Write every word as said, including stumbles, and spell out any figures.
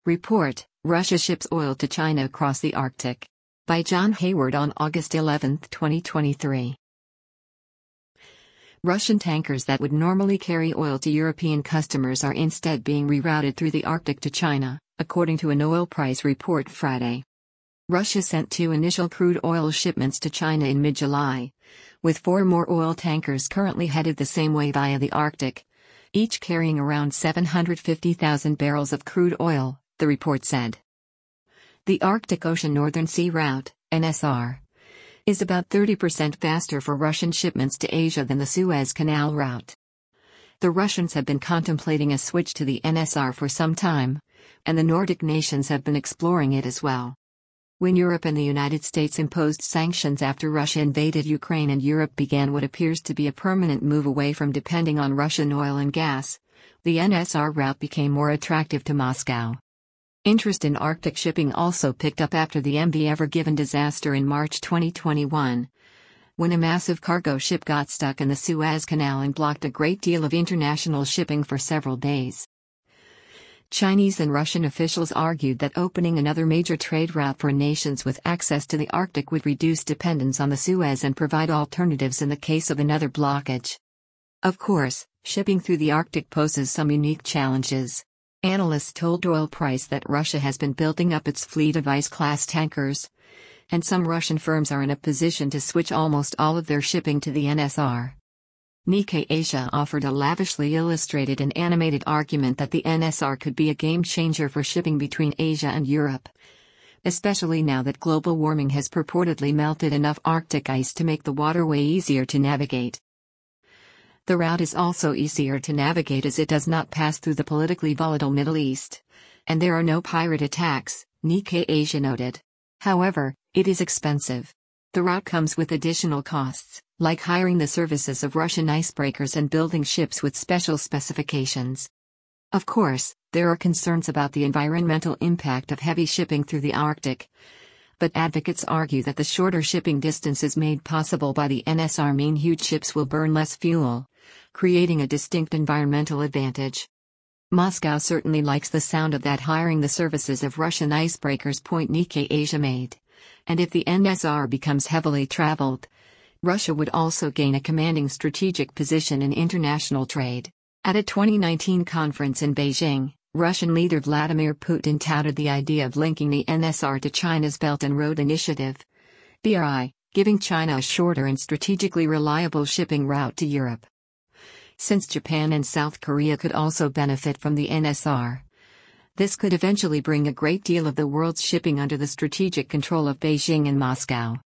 Report: Russia ships oil to China across the Arctic. By John Hayward on August eleventh, twenty twenty-three. Russian tankers that would normally carry oil to European customers are instead being rerouted through the Arctic to China, according to an oil price report Friday. Russia sent two initial crude oil shipments to China in mid-July, with four more oil tankers currently headed the same way via the Arctic, each carrying around seven hundred fifty thousand barrels of crude oil, the report said. The Arctic Ocean Northern Sea Route, N S R, is about thirty percent faster for Russian shipments to Asia than the Suez Canal route. The Russians have been contemplating a switch to the N S R for some time, and the Nordic nations have been exploring it as well. When Europe and the United States imposed sanctions after Russia invaded Ukraine and Europe began what appears to be a permanent move away from depending on Russian oil and gas, the N S R route became more attractive to Moscow. Interest in Arctic shipping also picked up after the M V Ever Given disaster in March twenty twenty-one, when a massive cargo ship got stuck in the Suez Canal and blocked a great deal of international shipping for several days. Chinese and Russian officials argued that opening another major trade route for nations with access to the Arctic would reduce dependence on the Suez and provide alternatives in the case of another blockage. Of course, shipping through the Arctic poses some unique challenges. Analysts told Oil Price that Russia has been building up its fleet of ice-class tankers, and some Russian firms are in a position to switch almost all of their shipping to the N S R. Nikkei Asia offered a lavishly illustrated and animated argument that the N S R could be a game-changer for shipping between Asia and Europe, especially now that global warming has purportedly melted enough Arctic ice to make the waterway easier to navigate. The route is also easier to navigate as it does not pass through the politically volatile Middle East, and there are no pirate attacks, Nikkei Asia noted. However, it is expensive. The route comes with additional costs, like hiring the services of Russian icebreakers and building ships with special specifications. Of course, there are concerns about the environmental impact of heavy shipping through the Arctic, but advocates argue that the shorter shipping distances made possible by the N S R mean huge ships will burn less fuel, creating a distinct environmental advantage. Moscow certainly likes the sound of that hiring the services of Russian icebreakers point Nikkei Asia made, and if the N S R becomes heavily traveled, Russia would also gain a commanding strategic position in international trade. At a twenty nineteen conference in Beijing, Russian leader Vladimir Putin touted the idea of linking the N S R to China's Belt and Road Initiative, B R I, giving China a shorter and strategically reliable shipping route to Europe. Since Japan and South Korea could also benefit from the N S R, this could eventually bring a great deal of the world's shipping under the strategic control of Beijing and Moscow.